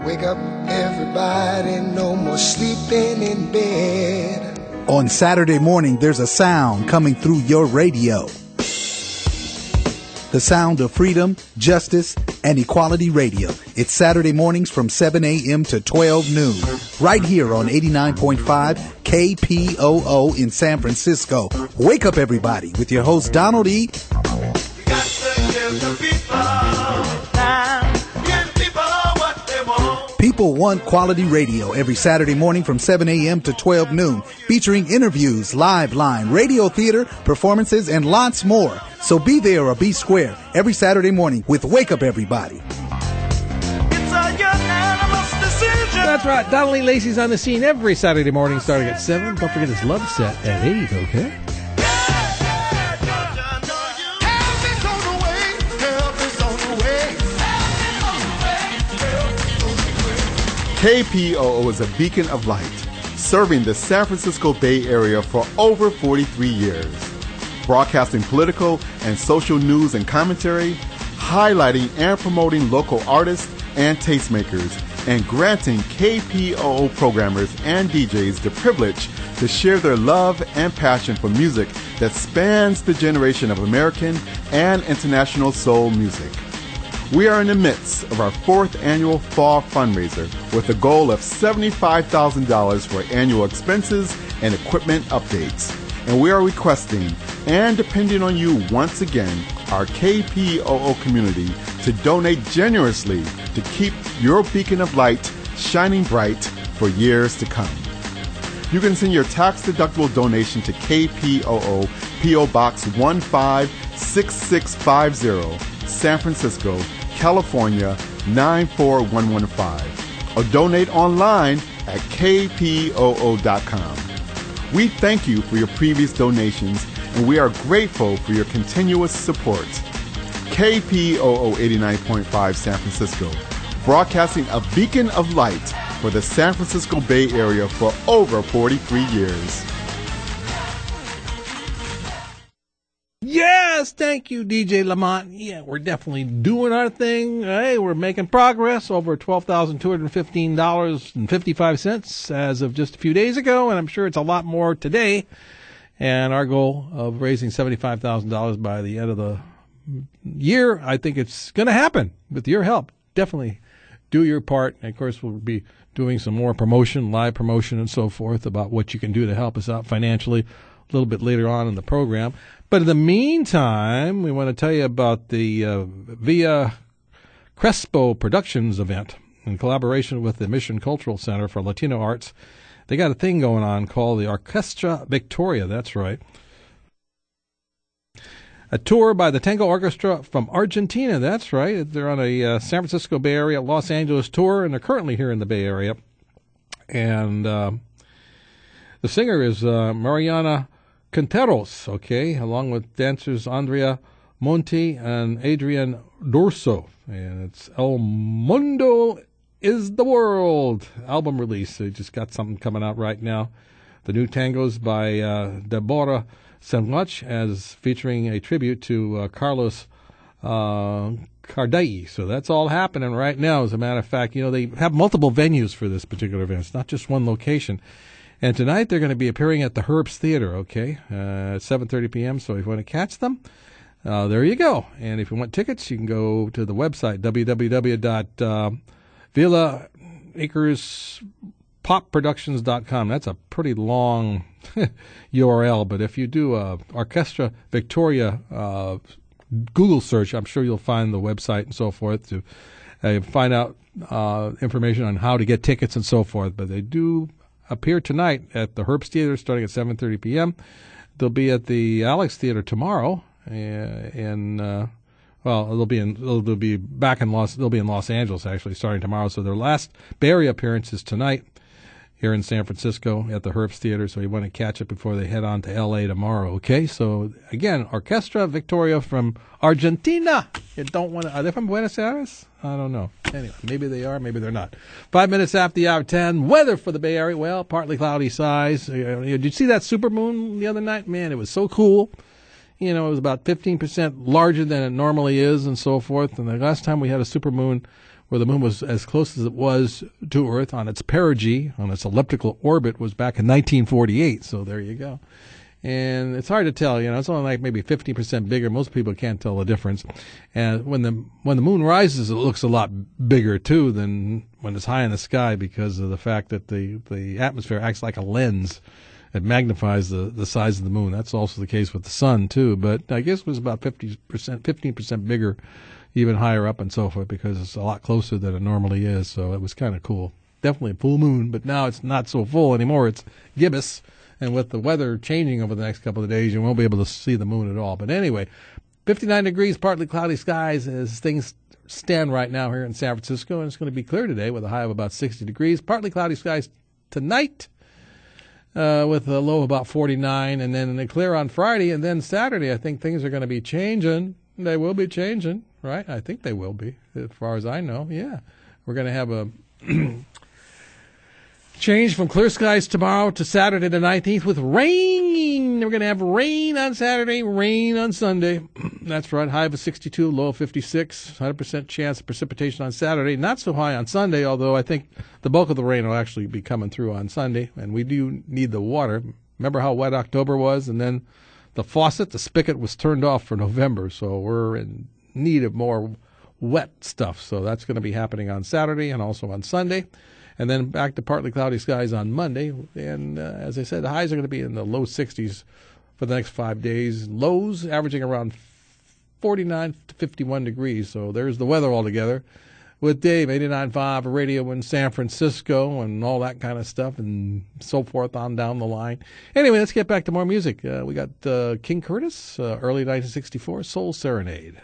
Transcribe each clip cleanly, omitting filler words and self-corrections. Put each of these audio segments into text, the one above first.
Wake up, everybody, no more sleeping in bed. On Saturday morning, there's a sound coming through your radio. The sound of freedom, justice, and equality radio. It's Saturday mornings from 7 a.m. to 12 noon. Right here on 89.5 KPOO in San Francisco. Wake up, everybody, with your host, Donald E. People want quality radio every Saturday morning from 7 a.m. to 12 noon, featuring interviews, live line, radio theater, performances, and lots more. So be there or be square every Saturday morning with Wake Up Everybody. It's a unanimous decision. That's right. Donald E. Lacey's on the scene every Saturday morning starting at 7. Don't forget his love set at 8, okay? KPOO is a beacon of light, serving the San Francisco Bay Area for over 43 years. Broadcasting political and social news and commentary, highlighting and promoting local artists and tastemakers, and granting KPOO programmers and DJs the privilege to share their love and passion for music that spans the generation of American and international soul music. We are in the midst of our 4th annual fall fundraiser with a goal of $75,000 for annual expenses and equipment updates. And we are requesting and depending on you once again, our KPOO community, to donate generously to keep your beacon of light shining bright for years to come. You can send your tax-deductible donation to KPOO, P.O. Box 156650, San Francisco, California 94115, or donate online at kpoo.com. We thank you for your previous donations, and we are grateful for your continuous support. KPOO 89.5 San Francisco, broadcasting a beacon of light for the San Francisco Bay Area for over 43 years. Yes, thank you, DJ Lamont. Yeah, we're definitely doing our thing. Hey, we're making progress. Over $12,215.55 as of just a few days ago, and I'm sure it's a lot more today. And our goal of raising $75,000 by the end of the year, I think it's going to happen with your help. Definitely do your part. And, of course, we'll be doing some more promotion, live promotion and so forth about what you can do to help us out financially a little bit later on in the program. But in the meantime, we want to tell you about the Via Crespo Productions event in collaboration with the Mission Cultural Center for Latino Arts. They got a thing going on called the Orquestra Victoria. That's right. A tour by the Tango Orchestra from Argentina. That's right. They're on a San Francisco Bay Area, Los Angeles tour, and they're currently here in the Bay Area. And the singer is Mariana Quinteros, okay, along with dancers Andrea Monti and Adrian Dorso. And it's El Mundo is the World album release. They just got something coming out right now. The new tangos by Deborah Senwach, as featuring a tribute to Carlos Cardai. So that's all happening right now. As a matter of fact, you know, they have multiple venues for this particular event. It's not just one location. And tonight they're going to be appearing at the Herbst Theater, okay, at 7:30 p.m. So if you want to catch them, there you go. And if you want tickets, you can go to the website, www.villaacrespopproductions.com. That's a pretty long URL, but if you do Orquestra Victoria Google search, I'm sure you'll find the website and so forth to find out information on how to get tickets and so forth. But they do appear tonight at the Herbst Theater starting at 7:30 p.m. They'll be at the Alex Theater tomorrow, and they'll be in Los Angeles actually starting tomorrow. So their last Bay Area appearance is tonight here in San Francisco at the Herbst Theater. So you want to catch it before they head on to L.A. tomorrow. Okay, so again, Orquestra Victoria from Argentina. You don't want to. Are they from Buenos Aires? I don't know. Anyway, maybe they are, maybe they're not. 5 minutes after the hour 10. Weather for the Bay Area, well, partly cloudy skies. Did you see that supermoon the other night? Man, it was so cool. You know, it was about 15% larger than it normally is and so forth. And the last time we had a supermoon where the moon was as close as it was to Earth on its perigee, on its elliptical orbit, was back in 1948. So there you go. And it's hard to tell, it's only like maybe 50% bigger. Most people can't tell the difference. And when the moon rises, it looks a lot bigger too than when it's high in the sky, because of the fact that the atmosphere acts like a lens. It magnifies the size of the moon. That's also the case with the sun too. But I guess it was about 15% bigger, even higher up and so forth, because it's a lot closer than it normally is. So it was kind of cool. Definitely a full moon, but now it's not so full anymore. It's gibbous. And with the weather changing over the next couple of days, you won't be able to see the moon at all. But anyway, 59 degrees, partly cloudy skies as things stand right now here in San Francisco. And it's going to be clear today with a high of about 60 degrees. Partly cloudy skies tonight with a low of about 49. And then they clear on Friday. And then Saturday, I think things are going to be changing. They will be changing, right? I think they will be, as far as I know. Yeah. We're going to have a change from clear skies tomorrow to Saturday the 19th with rain. We're going to have rain on Saturday, rain on Sunday. That's right, high of 62, low of 56. 100% chance of precipitation on Saturday. Not so high on Sunday, although I think the bulk of the rain will actually be coming through on Sunday. And we do need the water. Remember how wet October was? And then the spigot was turned off for November. So we're in need of more wet stuff. So that's going to be happening on Saturday and also on Sunday. And then back to partly cloudy skies on Monday. And as I said, the highs are going to be in the low 60s for the next 5 days. Lows averaging around 49 to 51 degrees. So there's the weather altogether. With Dave, 89.5 radio in San Francisco and all that kind of stuff and so forth on down the line. Anyway, let's get back to more music. We got King Curtis, early 1964, Soul Serenade.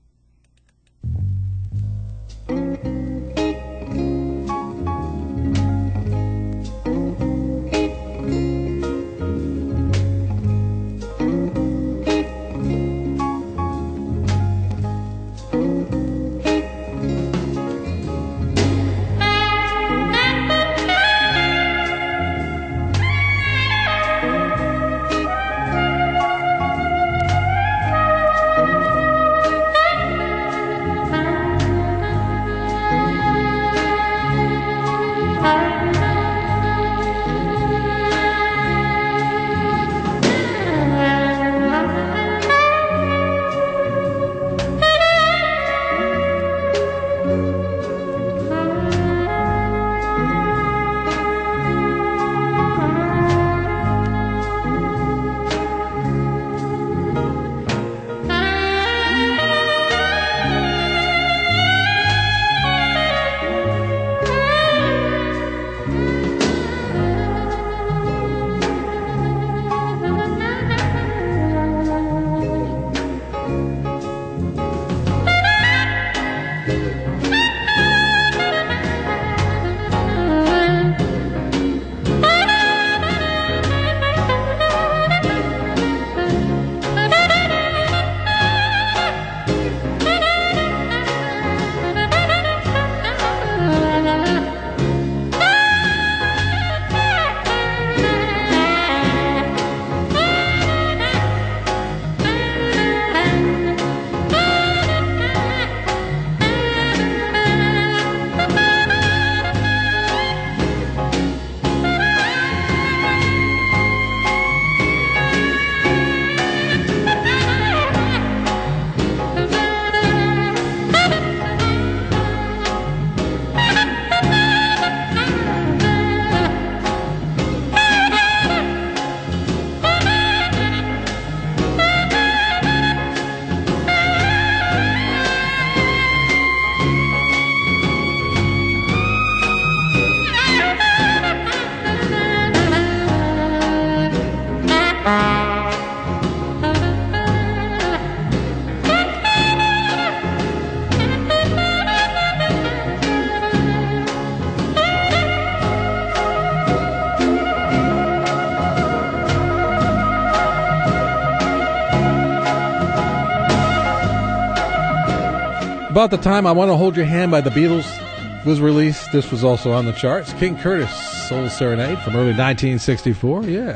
About the time I Want to Hold Your Hand by the Beatles was released, this was also on the charts. King Curtis, Soul Serenade from early 1964, yeah.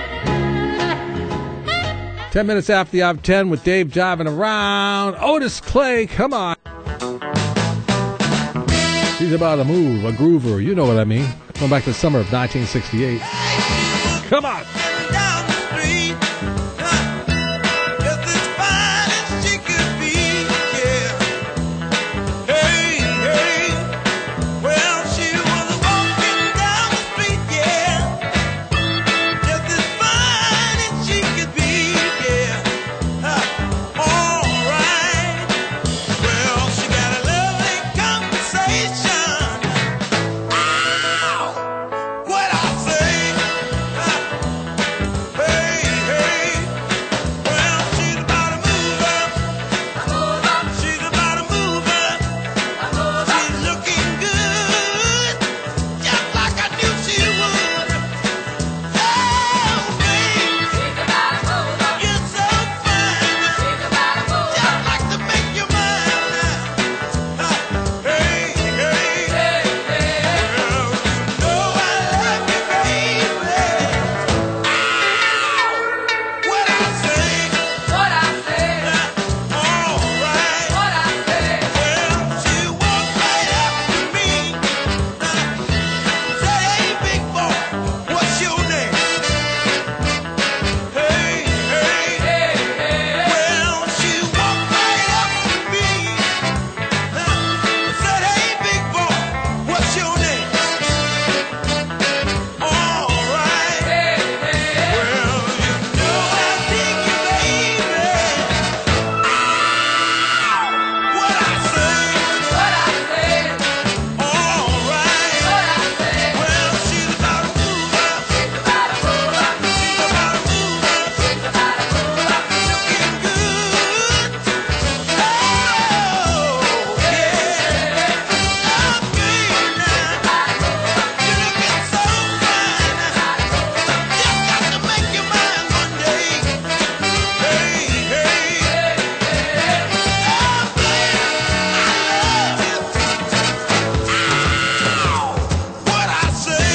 10 minutes after the hour of 10 with Dave jiving around. Otis Clay, come on. She's about to move, a groover. You know what I mean. Going back to the summer of 1968. Come on. Down the street, just as fine as she could be, yeah. Hey, hey, well, she was walking down the street, yeah, just as fine as she could be, yeah. All right, well, she got a lovely conversation. Ow, what I say? Hey, hey, well, she's about to move up. She's about to move up. She's looking good, just like I knew she would. Oh, baby, you're so fine, just like to make you mine now. Hey, hey, well, you know I love you, baby. What I say? All right. Well, she walked right up to me. Said, "Hey, big boy, what's your name?" Hey, hey. Well, she walked right up to me. Said, "Hey, big boy, what's your name?" All right. Well, you know I dig you, baby. What I say? All right. Well, she's about to move up. She's about to move up. Looking good. Oh, yeah. Oh, baby, now. You're looking so fine. Just got to make your mind one day. Hey, hey. Oh, baby, I love you. What I say?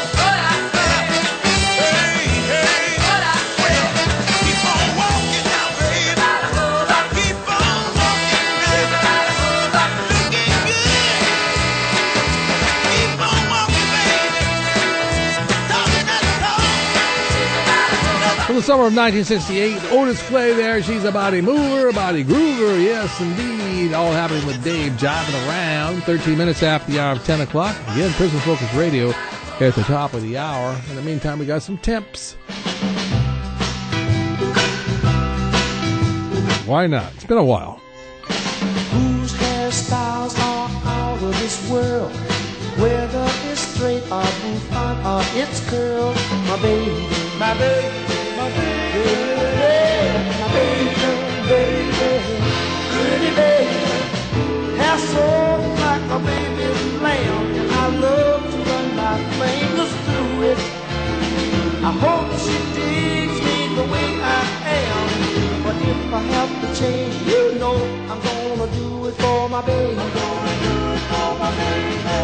Hey, hey. Well, keep on walking now, baby. Keep on walking now. Looking good. Keep on walking, baby. Talking that talk. From the summer of 1968, Otis Clay there. She's a body mover, a body groover. Yes, indeed. All happening with Dave jiving around. 13 minutes after the hour of 10 o'clock. Again, Prison Focus Radio at the top of the hour. In the meantime, we got some temps. Why not? It's been a while. Whose hairstyles are out of this world? Whether it's straight or bouffant or it's curled. My baby, my baby, my baby, my baby, baby, pretty baby. Hair so like a baby's lamb, and I love to run my fingers through it. I hope she digs me the way I am. But if I have to change, you know I'm gonna do it for my baby. I'm gonna do it for my baby.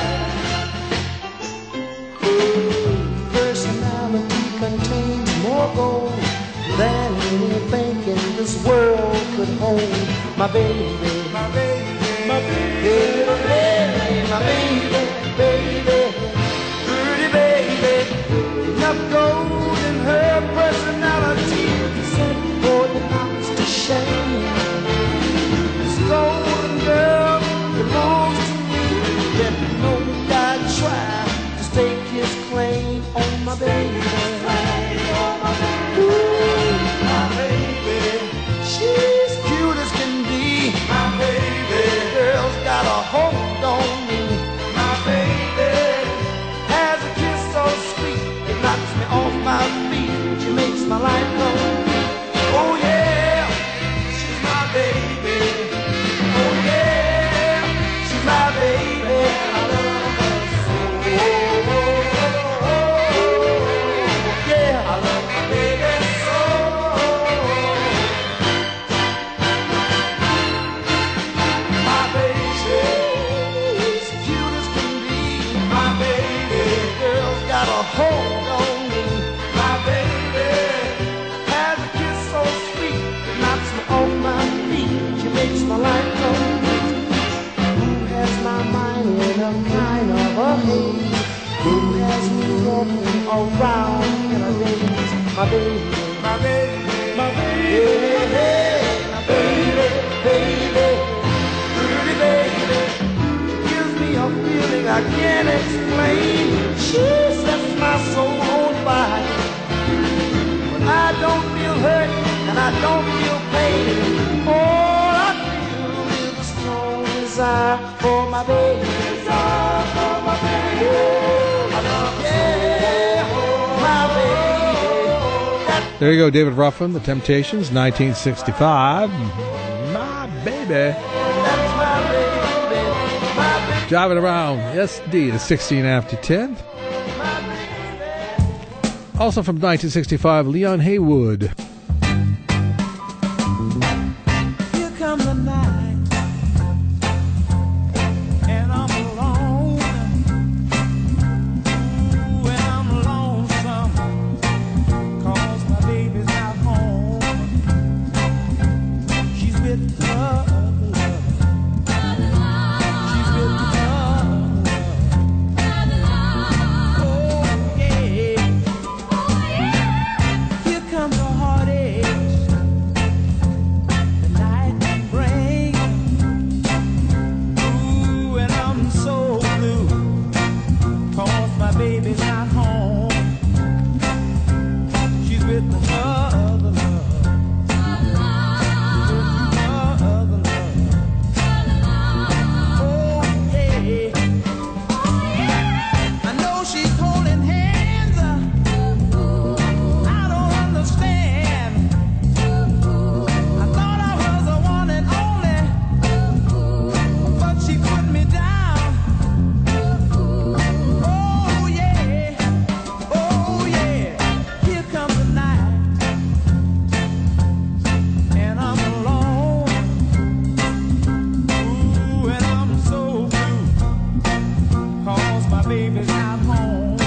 Personality contains more gold than anything in this world could hold. My baby, my baby, my baby, my baby, baby, pretty baby. Enough gold in her personality set for the eyes to shine. This golden girl belongs to me. Let me know I'd try to stake his claim on my baby. Ooh, my baby, she's cute as can be. My baby, girl's got a hold on me. My baby has a kiss so sweet, it knocks me off my feet. She makes my life complete. Oh yeah, she's my baby. Oh yeah, she's my baby. I love her so. Yeah, I love my baby so. My baby, she's cute as can be. My baby, girl's got a hold on me. My baby has a kiss so sweet, it knocks me off my feet. She makes my life complete. Who has my mind in walking around in a daze. My baby, my baby, my baby, my baby, baby, pretty baby, gives me a feeling I can't explain. She sets my soul on fire. But I don't feel hurt and I don't feel pain. All I feel is a strong desire for my baby. Desire for my baby. Yeah, my baby. There you go, David Ruffin, The Temptations, 1965. My baby. That's my baby. My baby. Driving around, yes, indeed, it's 16 after 10. Also from 1965, Leon Haywood. Here come the night, and I'm alone. Ooh, and I'm lonesome, 'cause my baby's not home. She's with her other love. She's with her other love. Oh, yeah. Here comes the heartache, the night brings. Ooh, and I'm so blue, 'cause my baby's not home. She's with her other love. Her other love. Oh, yeah. I know she's holding hands. I don't understand. I thought I was the one and only, but she put me down. Oh yeah, oh yeah. Here comes the night, and I'm alone. Ooh, and I'm so blue, 'cause my baby's not home.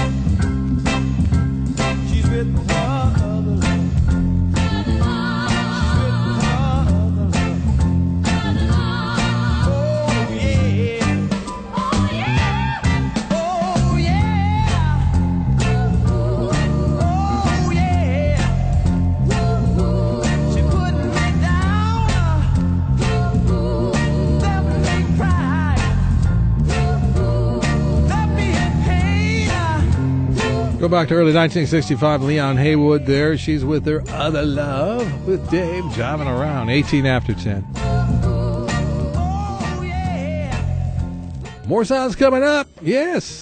She's with her other love. She's with her other love. Oh yeah. Oh yeah. Oh yeah. Oh yeah. She put me down, left me crying, left me in pain. Go back to early 1965, Leon Haywood there. She's with her other love, with Dave, driving around, 18 after 10. Oh yeah. More sounds coming up, yes.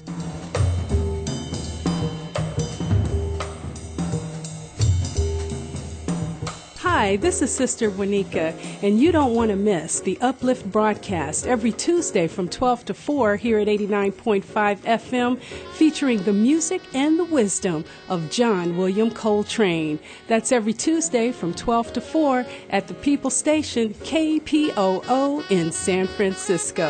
Hi, this is Sister Wanika, and you don't want to miss the Uplift broadcast every Tuesday from 12 to 4 here at 89.5 FM, featuring the music and the wisdom of John William Coltrane. That's every Tuesday from 12 to 4 at the People Station, KPOO in San Francisco.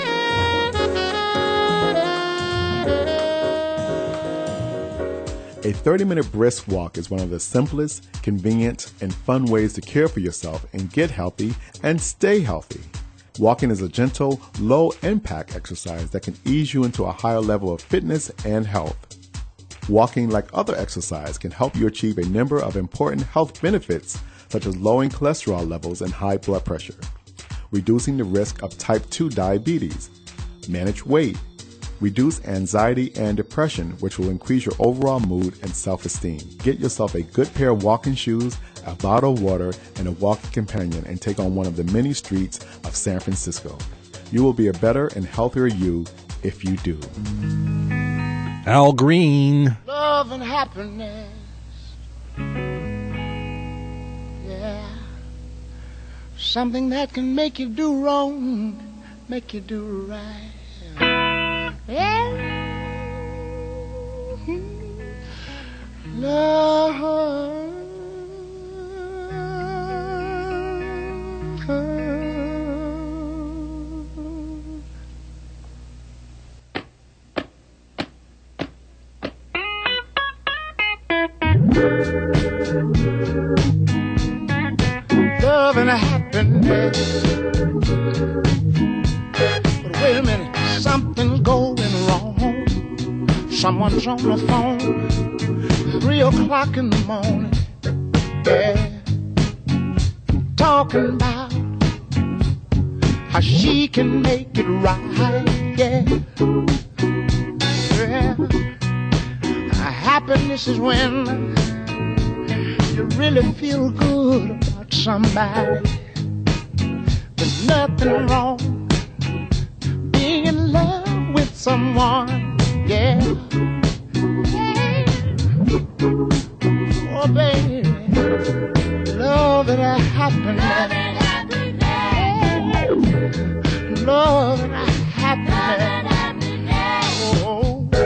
A 30-minute brisk walk is one of the simplest, convenient, and fun ways to care for yourself and get healthy and stay healthy. Walking is a gentle, low-impact exercise that can ease you into a higher level of fitness and health. Walking, like other exercise, can help you achieve a number of important health benefits, such as lowering cholesterol levels and high blood pressure, reducing the risk of type 2 diabetes, manage weight, reduce anxiety and depression, which will increase your overall mood and self-esteem. Get yourself a good pair of walking shoes, a bottle of water, and a walking companion, and take on one of the many streets of San Francisco. You will be a better and healthier you if you do. Al Green. Love and happiness. Yeah. Something that can make you do wrong, make you do right. Yeah. Love. Love and happiness. But wait a minute, something's going wrong. Someone's on the phone, 3 o'clock in the morning, yeah, talking about how she can make it right, yeah. Yeah. Happiness is when you really feel good about somebody. There's nothing wrong being in love with someone, yeah. Oh, baby, love and happiness. Love and happiness. Oh.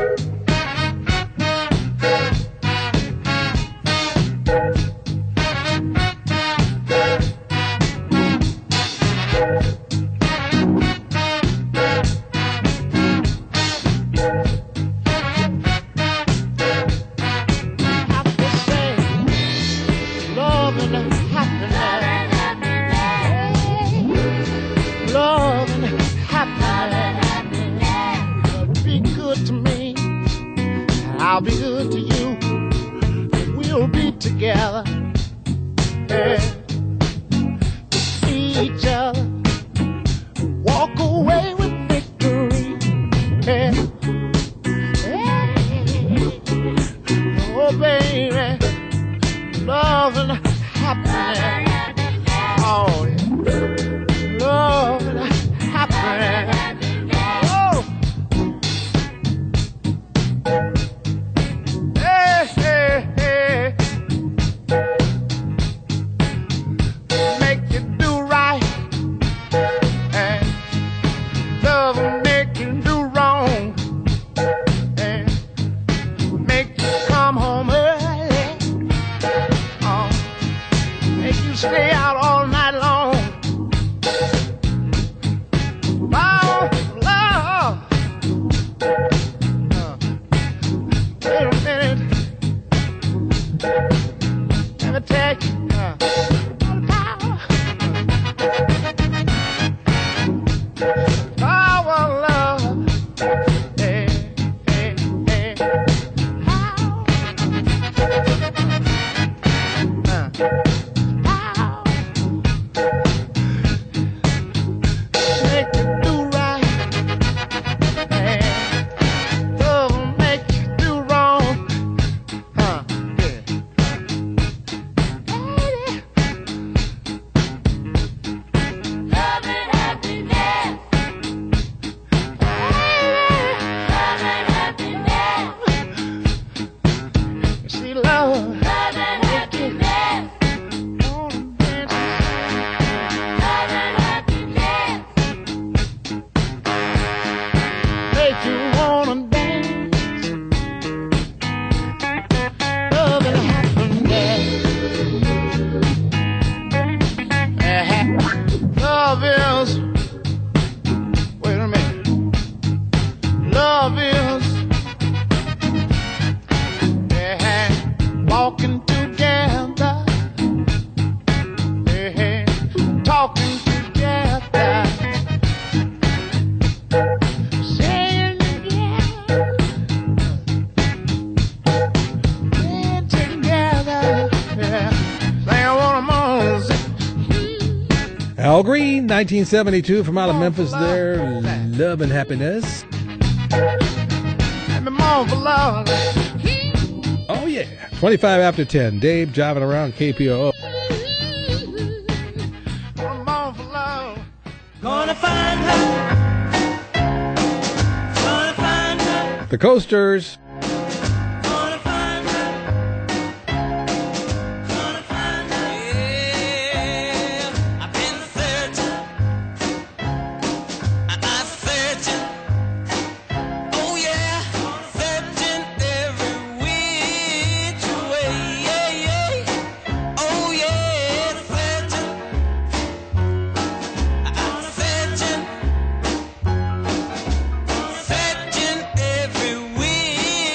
I'll be good to you. We'll be together. Yeah. To see each other. Walk away with victory. Yeah. Yeah. Oh, baby. Love and happiness. Oh, yeah. Love and happiness. Stay out all night long. Oh, love. Wait a minute. Let me take power, love. Hey, hey, hey. Love is, wait a minute. Love is, yeah, walking together, yeah, talking together, saying together, being together, yeah. Say I want more. Al Green, 1972, from out of Memphis there, Love and Happiness. Oh, yeah. 25 after 10, Dave jiving around KPOO. Gonna find her. Gonna find her. The Coasters. Gonna find her. Gonna find her. Yeah, I've been searching. I'm searching. Oh yeah, searching every which way. Yeah, yeah. Oh yeah, searching. I'm searching. Searching every which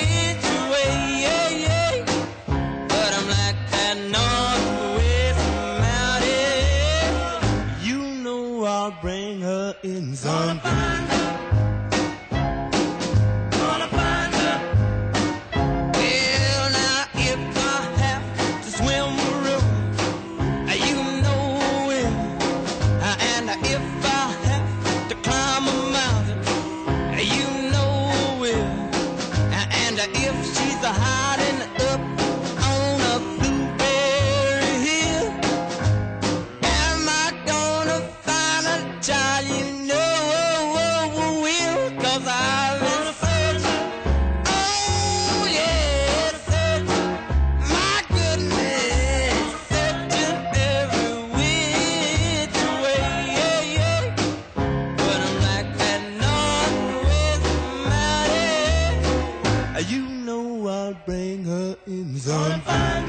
You know I'll bring her in some fun.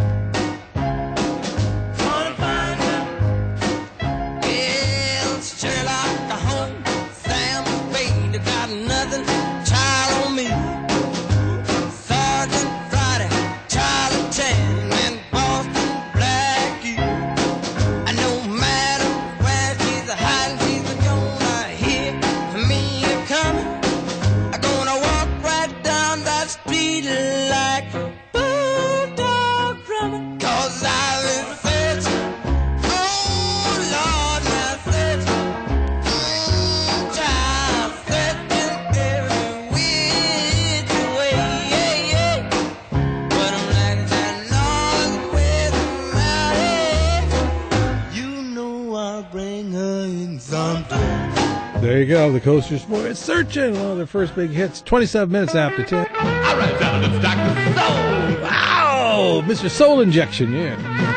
Sherlock Holmes, Sam Spade, got nothing, child on me. Sergeant Friday, Charlie Chan, and Boston Blackie. No matter where she's hiding, she's gonna hear me coming. I'm gonna walk right down that street like bulldog drumming. 'Cause I've been searching, oh Lord, my searching. There you go, the Coasters Boys searching one of their first big hits, 27 minutes after 10. All right, fellas, it's Dr. Soul. Wow, Mr. Soul Injection, yeah.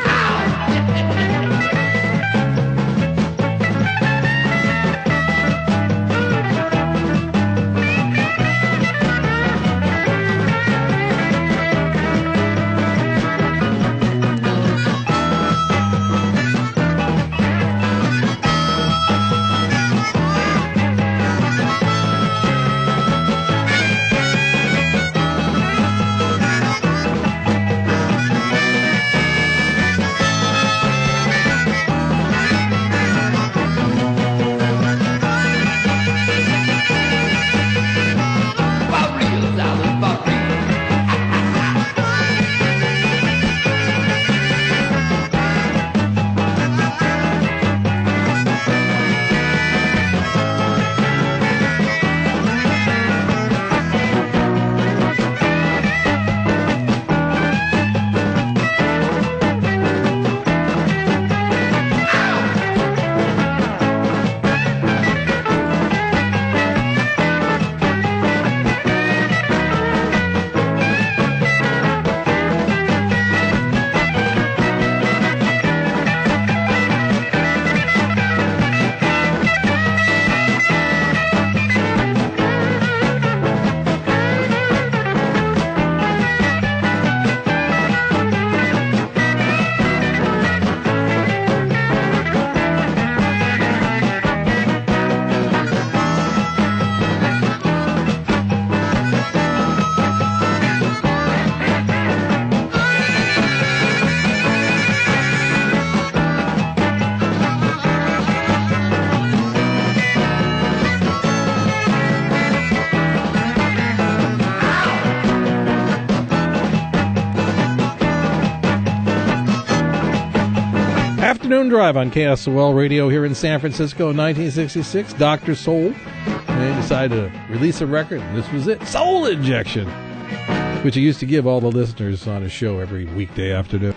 Afternoon Drive on KSOL Radio here in San Francisco in 1966. Dr. Soul. And they decided to release a record, and this was it. Soul Injection. Which he used to give all the listeners on his show every weekday afternoon.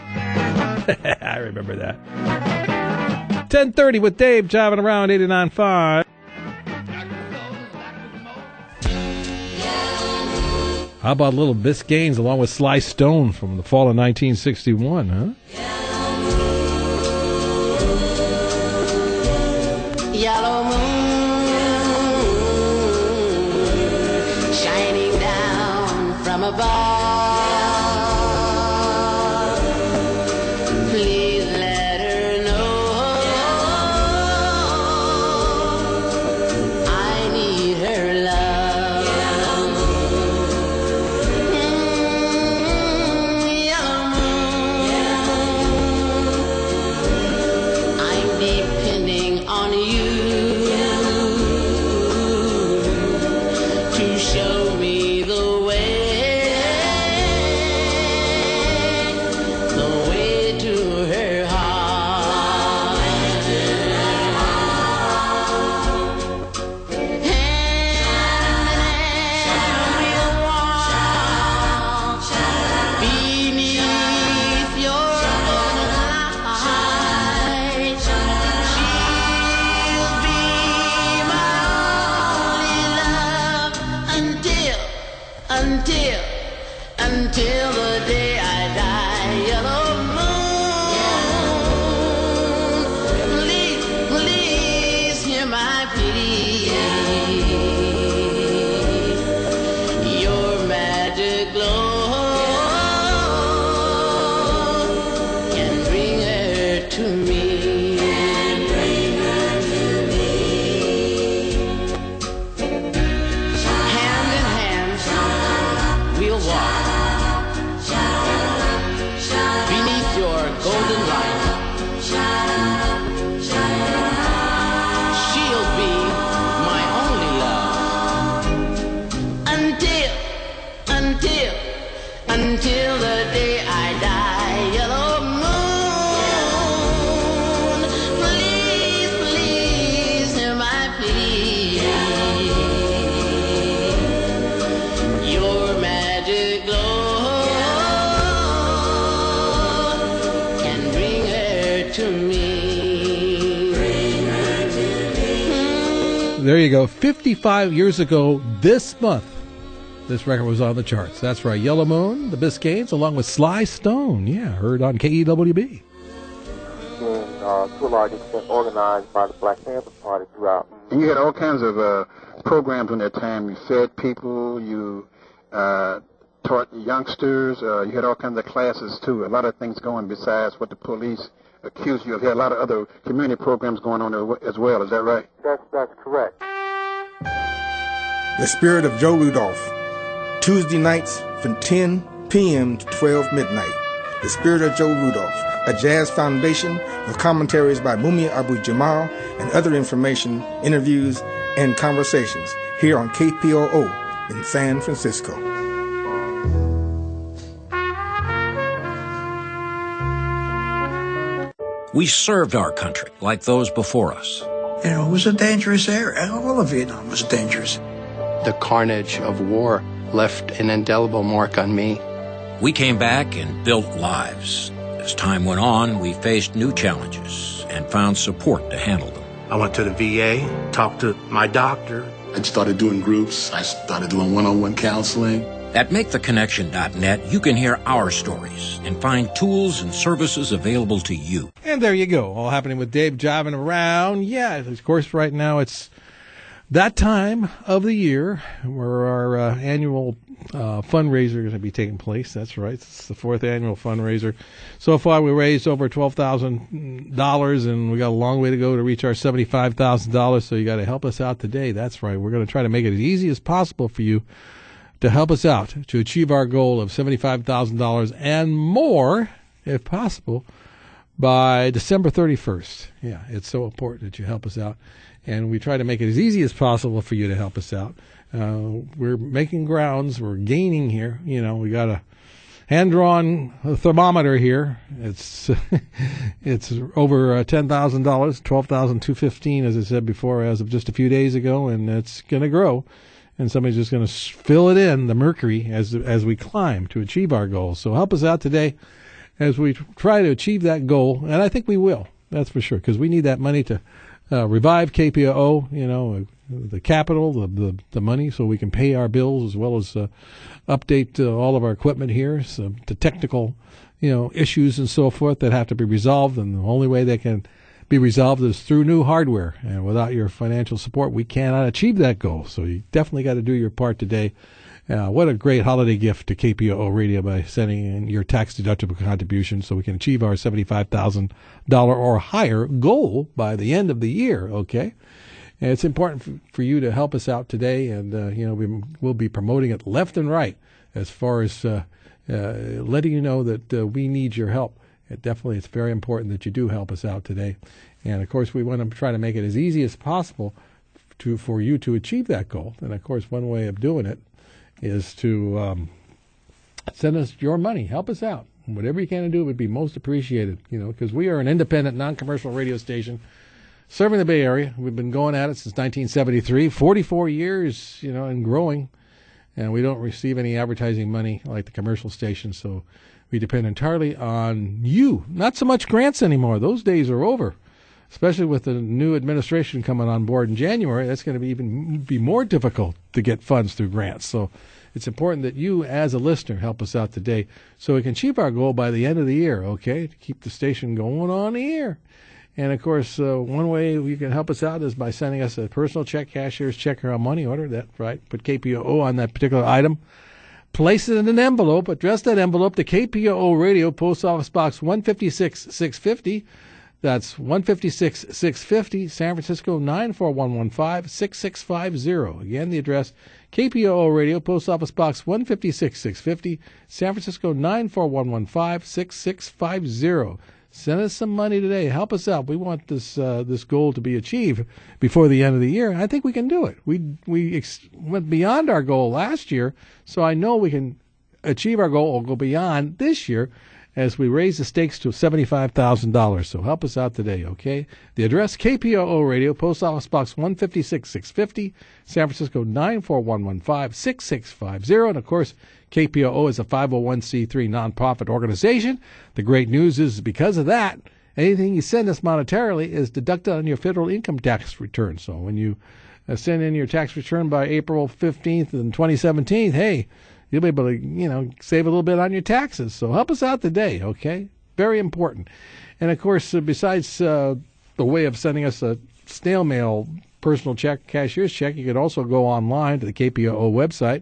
I remember that. 10:30 with Dave driving around 89.5. How about Little Biscaynes along with Sly Stone from the fall of 1961, huh? Yellow moon shining down from above. Please let her know I need her love. Yellow moon, I'm depending on you. Show me the way to her heart. Hand in hand we'll walk beneath your light. She'll be my only love until the day I die. Yellow moon, please hear my plea. You're mad There you go. 55 years ago this month, this record was on the charts. That's right. Yellow Moon, the Biscaynes, along with Sly Stone. Yeah, heard on KEWB. And to a large extent organized by the Black Panther Party throughout. And you had all kinds of programs in that time. You fed people, you taught youngsters, you had all kinds of classes too. A lot of things going besides what the police accused you of. You had a lot of other community programs going on as well. Is that right? That's correct. The Spirit of Joe Rudolph. Tuesday nights from 10 p.m. to 12 midnight. The Spirit of Joe Rudolph, a jazz foundation with commentaries by Mumia Abu-Jamal and other information, interviews, and conversations here on KPOO in San Francisco. We served our country like those before us. You know, it was a dangerous area. All of Vietnam was dangerous. The carnage of war left an indelible mark on me. We came back and built lives. As time went on, we faced new challenges and found support to handle them. I went to the VA, talked to my doctor. I started doing groups. I started doing one-on-one counseling. At MakeTheConnection.net, you can hear our stories and find tools and services available to you. And there you go. All happening with Dave jiving around. Yeah, of course, right now it's that time of the year where our annual fundraiser is going to be taking place. That's right. It's the 4th annual fundraiser. So far, we raised over $12,000, and we got a long way to go to reach our $75,000. So you got to help us out today. That's right. We're going to try to make it as easy as possible for you to help us out to achieve our goal of $75,000 and more, if possible, by December 31st. Yeah, it's so important that you help us out. And we try to make it as easy as possible for you to help us out. We're making grounds. We're gaining here. You know, we got a hand-drawn thermometer here. It's it's over $10,000, $12,215, as I said before, as of just a few days ago, and it's going to grow. And somebody's just going to fill it in, the mercury, as we climb to achieve our goals. So help us out today as we try to achieve that goal. And I think we will, that's for sure, because we need that money to revive KPOO, you know, the capital, the money, so we can pay our bills as well as update all of our equipment here, so the technical, you know, issues and so forth that have to be resolved. And the only way they can be resolved is through new hardware. And without your financial support, we cannot achieve that goal. So you definitely got to do your part today. What a great holiday gift to KPOO Radio by sending in your tax-deductible contribution so we can achieve our $75,000 or higher goal by the end of the year, okay? And it's important for you to help us out today, and, you know, we'll be promoting it left and right as far as letting you know that we need your help. It's very important that you do help us out today. And, of course, we want to try to make it as easy as possible for you to achieve that goal. And, of course, one way of doing it is to send us your money. Help us out. Whatever you can do would be most appreciated, you know, because we are an independent, non-commercial radio station serving the Bay Area. We've been going at it since 1973, 44 years, you know, and growing. And we don't receive any advertising money like the commercial stations, so we depend entirely on you. Not so much grants anymore. Those days are over, especially with the new administration coming on board in January. That's going to be more difficult to get funds through grants. So it's important that you, as a listener, help us out today so we can achieve our goal by the end of the year, okay, to keep the station going on the air. And, of course, one way you can help us out is by sending us a personal check, cashier's check, or a money order. That's right. Put KPOO on that particular item. Place it in an envelope. Address that envelope to KPOO Radio, Post Office Box 156-650. That's 156-650, San Francisco 94115-6650. Again, the address, KPOO Radio, Post Office Box 156-650, San Francisco 94115-6650. Send us some money today. Help us out. We want this goal to be achieved before the end of the year. I think we can do it. We went beyond our goal last year, so I know we can achieve our goal or go beyond this year as we raise the stakes to $75,000. So help us out today, okay? The address, KPOO Radio, Post Office Box 156-650, San Francisco 94115-6650. And, of course, KPOO is a 501c3 nonprofit organization. The great news is because of that, anything you send us monetarily is deducted on your federal income tax return. So when you send in your tax return by April 15th in 2017, hey, you'll be able to, save a little bit on your taxes. So help us out today, okay? Very important. And, of course, besides the way of sending us a snail mail personal check, cashier's check, you could also go online to the KPOO website,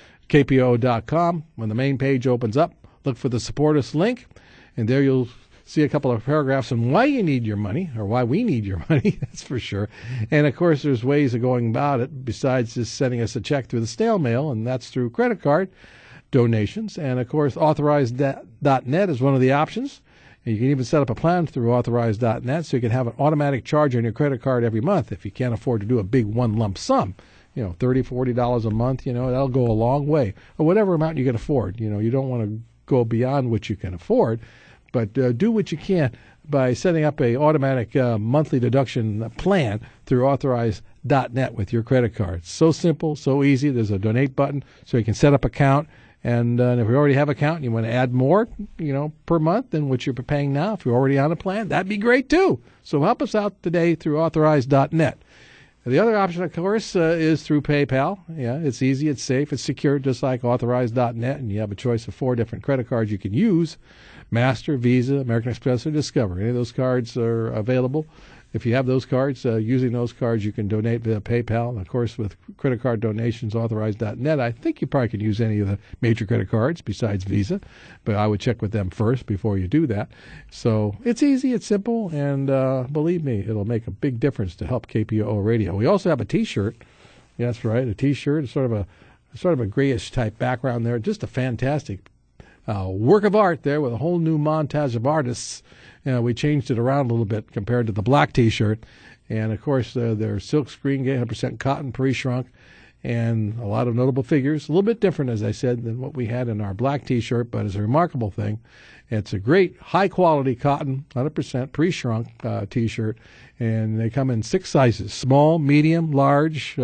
kpoo.com. When the main page opens up, look for the Support Us link, and there you'll see a couple of paragraphs on why you need your money, or why we need your money, that's for sure. And, of course, there's ways of going about it besides just sending us a check through the snail mail, and that's through credit card donations. And, of course, authorized.net is one of the options. And you can even set up a plan through authorized.net so you can have an automatic charge on your credit card every month if you can't afford to do a big one lump sum. $30, $40 a month, that'll go a long way. Or whatever amount you can afford. You don't want to go beyond what you can afford. But do what you can by setting up a automatic monthly deduction plan through authorized.net with your credit card. So simple, so easy. There's a donate button so you can set up an account. And if you already have an account and you want to add more, per month than what you're paying now, if you're already on a plan, that'd be great too. So help us out today through authorized.net. The other option, of course, is through PayPal. Yeah, it's easy, it's safe, it's secure, just like authorized.net, and you have a choice of 4 different credit cards you can use: Master, Visa, American Express, or Discover. Any of those cards are available. If you have those cards, using those cards, you can donate via PayPal. And, of course, with credit card donations, authorized.net, I think you probably can use any of the major credit cards besides Visa, but I would check with them first before you do that. So it's easy, it's simple, and believe me, it'll make a big difference to help KPOO Radio. We also have a T-shirt. Yeah, that's right, a T-shirt. It's sort of a grayish type background there. Just a fantastic work of art there with a whole new montage of artists. We changed it around a little bit compared to the black T-shirt. And, of course, they're silk screen, 100% cotton, pre-shrunk, and a lot of notable figures. A little bit different, as I said, than what we had in our black T-shirt, but it's a remarkable thing. It's a great, high-quality cotton, 100% pre-shrunk T-shirt, and they come in 6 sizes: small, medium, large,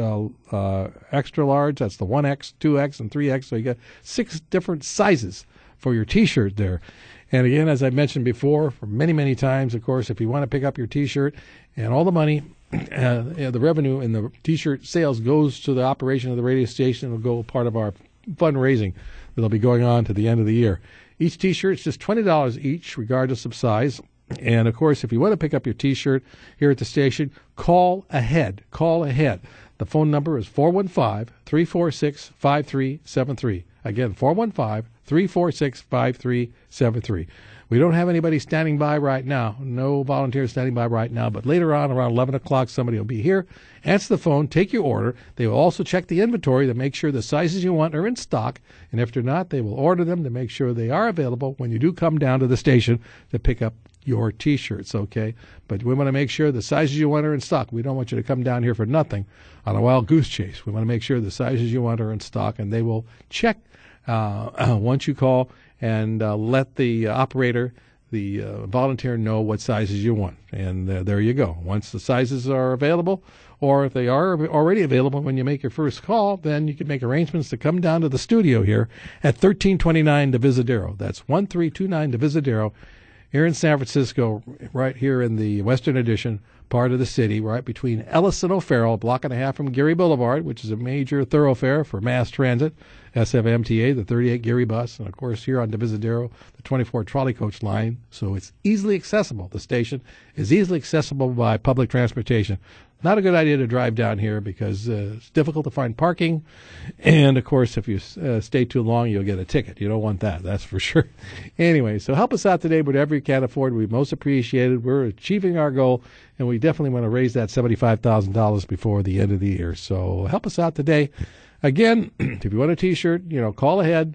extra large. That's the 1X, 2X, and 3X. So you got 6 different sizes for your T-shirt there. And again, as I mentioned before, for many, many times, of course, if you want to pick up your T-shirt, and all the money, the revenue in the T-shirt sales goes to the operation of the radio station. It'll go part of our fundraising that'll be going on to the end of the year. Each T-shirt is just $20 each, regardless of size. And, of course, if you want to pick up your T-shirt here at the station, call ahead. Call ahead. The phone number is 415-346-5373. Again, 415-346-5373. We don't have anybody standing by right now, no volunteers standing by right now, but later on around 11 o'clock somebody will be here, answer the phone, take your order. They will also check the inventory to make sure the sizes you want are in stock, and if they're not, they will order them to make sure they are available when you do come down to the station to pick up your T-shirts, okay? But we want to make sure the sizes you want are in stock. We don't want you to come down here for nothing on a wild goose chase. We want to make sure the sizes you want are in stock, and they will check once you call and let the operator, the volunteer, know what sizes you want. And there you go. Once the sizes are available, or if they are already available when you make your first call, then you can make arrangements to come down to the studio here at 1329 Divisadero. That's 1329 Divisadero here in San Francisco, right here in the Western Addition part of the city, right between Ellis and O'Farrell, a block and a half from Geary Boulevard, which is a major thoroughfare for mass transit, SFMTA, the 38 Geary bus, and, of course, here on Divisadero, the 24 trolley coach line. So it's easily accessible. The station is easily accessible by public transportation. Not a good idea to drive down here because it's difficult to find parking. And, of course, if you stay too long, you'll get a ticket. You don't want that, that's for sure. Anyway, so help us out today, whatever you can afford. We most appreciated. We're achieving our goal, and we definitely want to raise that $75,000 before the end of the year. So help us out today. Again, if you want a T-shirt, call ahead,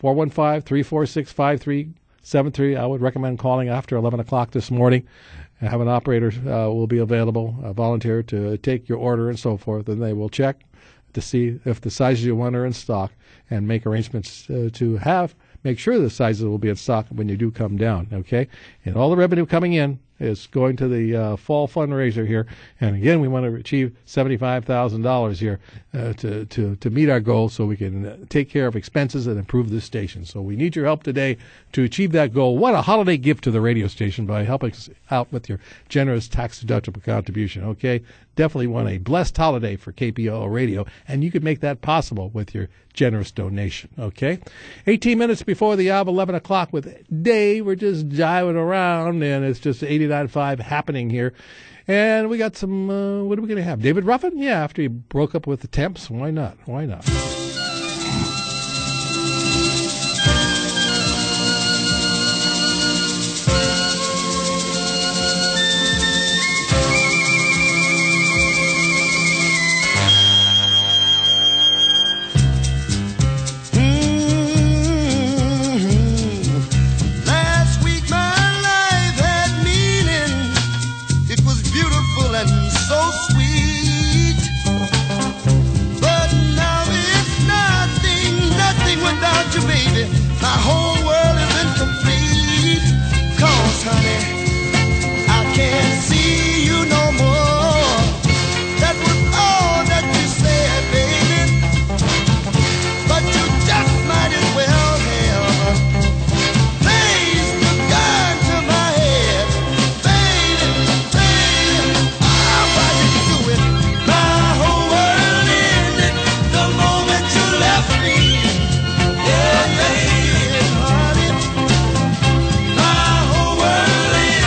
415-346-5373. I would recommend calling after 11 o'clock this morning. Have an operator will be available, a volunteer, to take your order and so forth, and they will check to see if the sizes you want are in stock and make arrangements to make sure the sizes will be in stock when you do come down, okay? And all the revenue coming in is going to the fall fundraiser here. And again, we want to achieve $75,000 here to meet our goal so we can take care of expenses and improve this station. So we need your help today to achieve that goal. What a holiday gift to the radio station by helping us out with your generous tax-deductible contribution, okay? definitely want a blessed holiday for KPOO Radio, and you could make that possible with your generous donation, okay? 18 minutes before the hour of 11 o'clock with Dave. We're just jiving around, and it's just 89.5 happening here. And we got some, what are we going to have? David Ruffin? Yeah, after he broke up with the Temps. Why not? Why not? Yeah, yeah.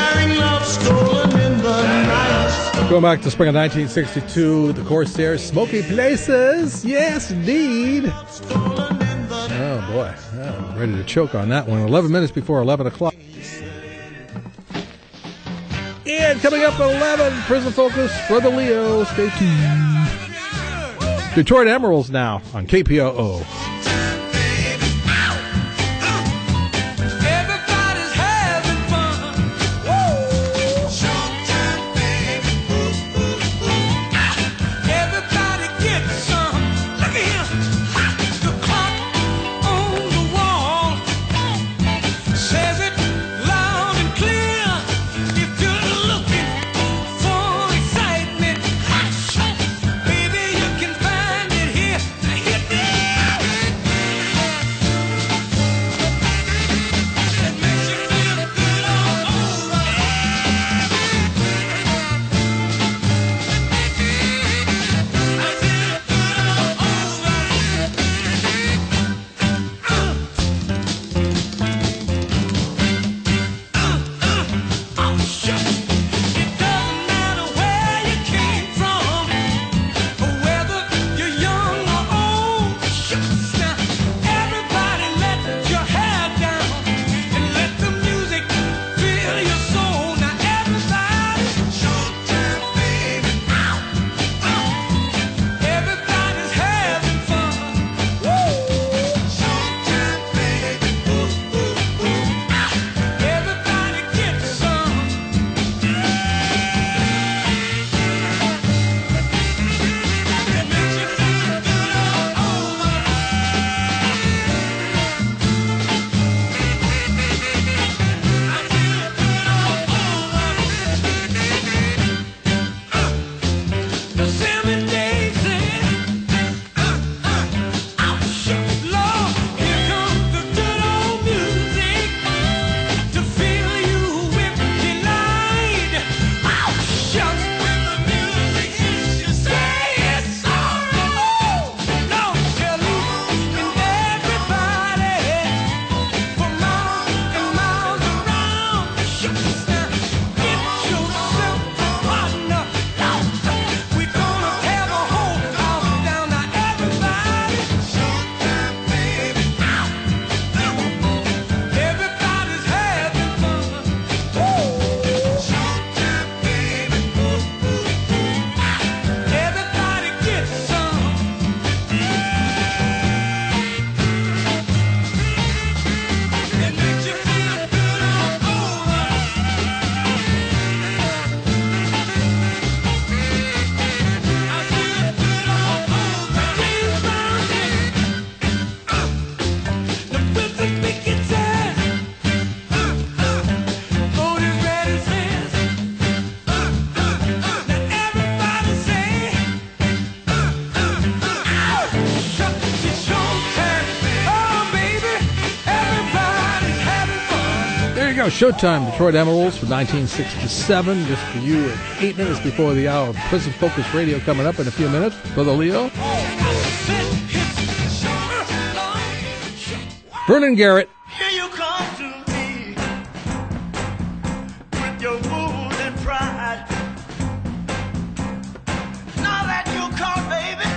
sharing love stolen in the night. Going back to spring of 1962, the Corsairs, Smoky Places. Yes, indeed. Oh, boy. I'm ready to choke on that one. 11 minutes before 11 o'clock. And coming up at 11, Prison Focus for the Leo. Stay tuned. Detroit Emeralds now on KPOO. Showtime, Detroit Emeralds from 1967, just for you at 8 minutes before the hour. Prison Focus Radio coming up in a few minutes for the Leo. Vernon Garrett. Here you come to me with your wounded pride. Now that you're caught, baby,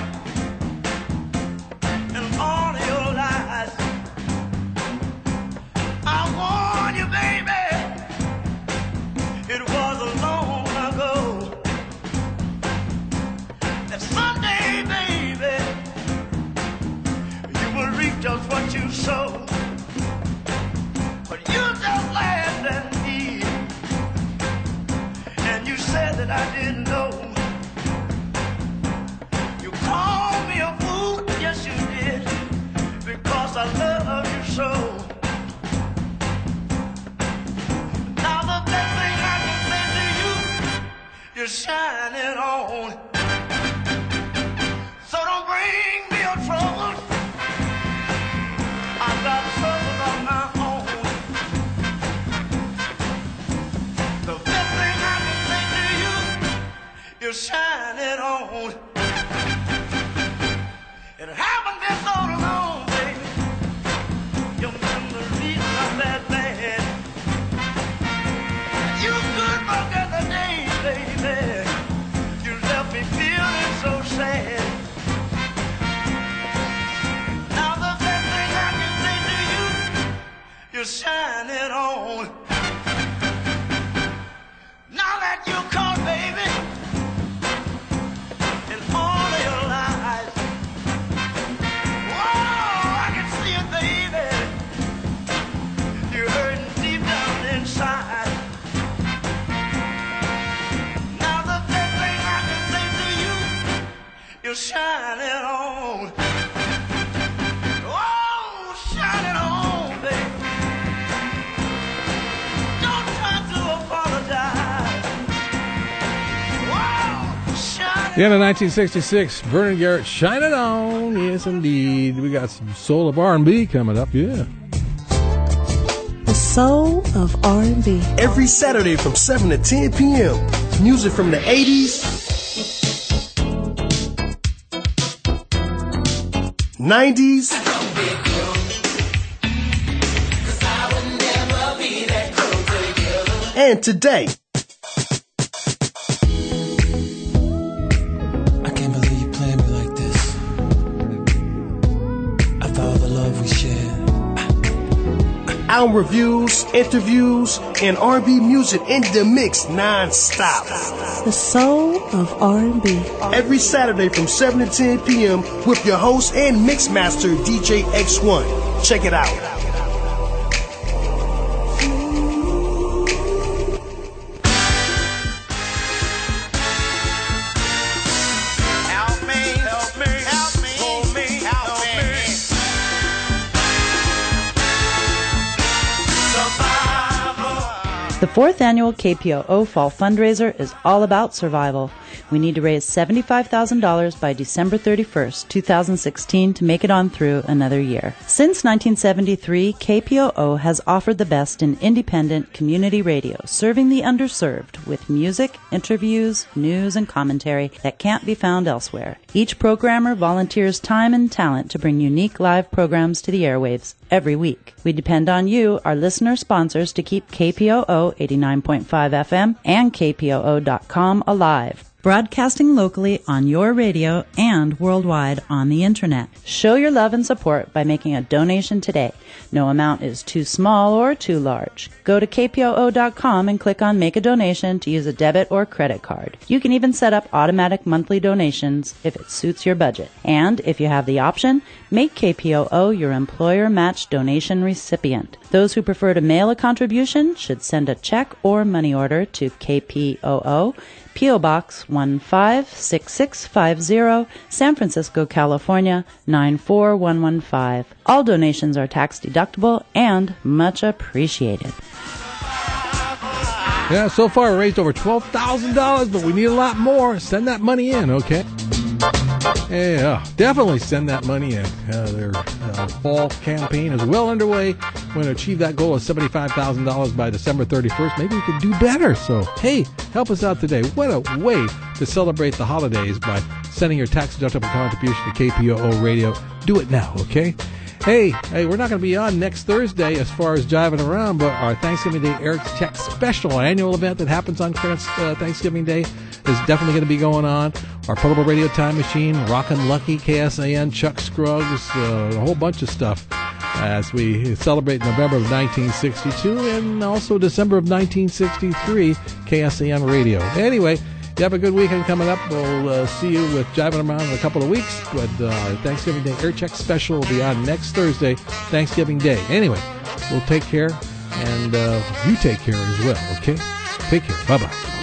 and all of your lies, I warn you, baby, it was long ago that someday, baby, you will reap just what you sow. But you just laughed at me, and you said that I didn't know. You called me a fool, yes you did, because I love you so. Now the best thing I can say to you, you're shining on. So don't bring me your trouble. I've got trouble of my own. The best thing I can say to you, you're shining on. It happened been so long, baby. Your memory's not that bad. You shining on. Now that you're caught, baby, in all of your lies. Whoa, I can see it, baby. You're hurting deep down inside. Now the best thing I can say to you, you're shining on. Oh, shining on, baby. Don't try to apologize. Whoa, shining. The end of 1966, Vernon Garrett, shining on. Yes, indeed. We got some soul of R&B coming up. Yeah. The soul of R&B. Every Saturday from 7 to 10 p.m. Music from the 80s, 90s, and today. I can't believe you playing me like this. After all the love we shared. Album reviews, interviews, and R&B music in the mix non-stop. The soul of R&B. Every Saturday from 7 to 10 p.m. with your host and mix master, DJ X1. Check it out. Help me, help me, help me, help me, help me. The 4th annual KPOO Fall Fundraiser is all about survival. We need to raise $75,000 by December 31st, 2016 to make it on through another year. Since 1973, KPOO has offered the best in independent community radio, serving the underserved with music, interviews, news, and commentary that can't be found elsewhere. Each programmer volunteers time and talent to bring unique live programs to the airwaves every week. We depend on you, our listener sponsors, to keep KPOO 89.5 FM and KPOO.com alive. Broadcasting locally on your radio and worldwide on the internet. Show your love and support by making a donation today. No amount is too small or too large. Go to kpoo.com and click on Make a Donation to use a debit or credit card. You can even set up automatic monthly donations if it suits your budget. And if you have the option, make KPOO your employer-matched donation recipient. Those who prefer to mail a contribution should send a check or money order to KPOO, P.O. Box 156650, San Francisco, California 94115. All donations are tax deductible and much appreciated. Yeah, so far we raised over $12,000, but we need a lot more. Send that money in, okay? Yeah, definitely send that money in. Their fall campaign is well underway. We're going to achieve that goal of $75,000 by December 31st. Maybe we could do better. So, hey, help us out today. What a way to celebrate the holidays by sending your tax-deductible contribution to KPOO Radio. Do it now, okay? Hey, we're not going to be on next Thursday as far as Jiving Around, but our Thanksgiving Day Air Check Special annual event that happens on Thanksgiving Day is definitely going to be going on. Our Portable Radio Time Machine, Rockin' Lucky, KSAN, Chuck Scruggs, a whole bunch of stuff as we celebrate November of 1962 and also December of 1963, KSAN Radio. Anyway, you have a good weekend coming up. We'll see you with Jiving Around in a couple of weeks, but our Thanksgiving Day Air Check Special will be on next Thursday, Thanksgiving Day. Anyway, we'll take care, and you take care as well, okay? Take care. Bye-bye.